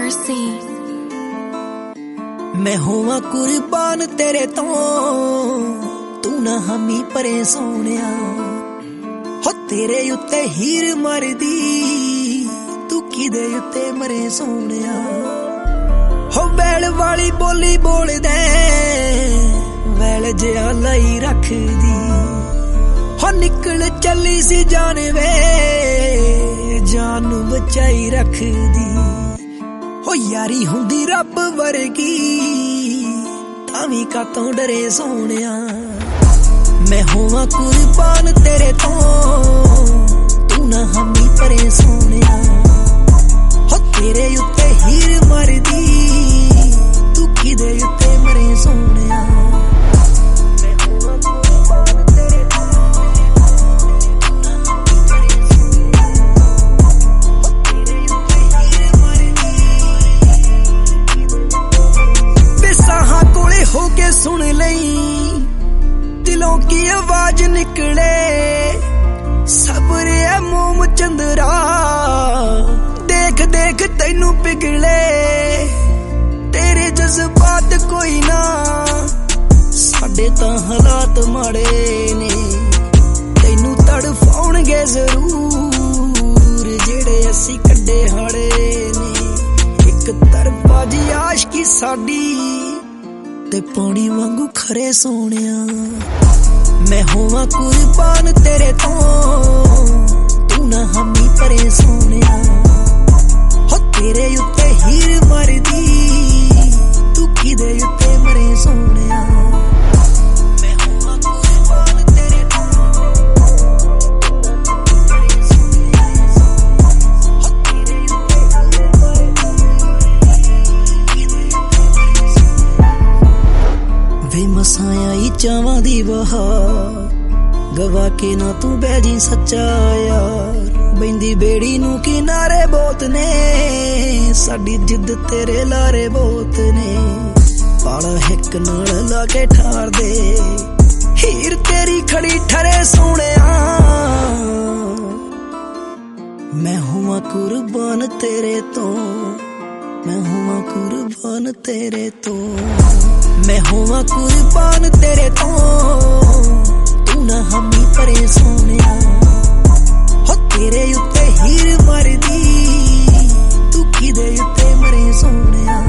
Mercy। मैं होवां कुर्बान तेरे तो तू ना हामी परे सोनिया हो तेरे उत्ते हीर मरदी तू किदे उत्ते मरे सोनिया हो बैल वाली बोली बोल दे वैल जिया लाई रख दी हो निकल चली सी जाने वे जान बचाई रख दी हो यारी हुंदी रब वर्गी तावी कातों डरे सोनिया मैं होवां कुर्बान तेरे तो तू ना हामी परे सोनिया हो तेरे उत्ते हीर मरदी तू किदे उत्ते मरे सोनिया होके सुन लई दिलों की आवाज निकले सब्र है मोम चंद्रा देख देख तैनू पिघले तेरे जज्बात कोई ना साडे तां हालात माड़े ने तैनू तड़फाउणगे जरूर जेड़े असी कड्डे हाड़े ने एक तरफा जी आशिकी साडी ते पानी वांगू खरे सोनिया मैं होवां कुर्बान तेरे तो तू ना हामी परे सोनिया हो तेरे उत्ते हीर मरदी तू किदे उत्ते मरे सोनिया मैं होवां कुर्बान तेरे तो मसाया ही चावां दी बहार गवा के ना तू बैजी सच्चा यार बैंदी बेड़ी नू किनारे बोत ने साडी जिद तेरे लारे बोत ने पाला हिक नाल लाके ठार दे हीर तेरी खड़ी ठरे सोनिया मैं होवां कुर्बान तेरे तो मैं होवां कुर्बान तेरे तो मैं होवां कुर्बान तेरे तो तू ना हामी परे सोनिया हो तेरे उत्ते हीर मरदी तू किदे उत्ते मरे सोनिया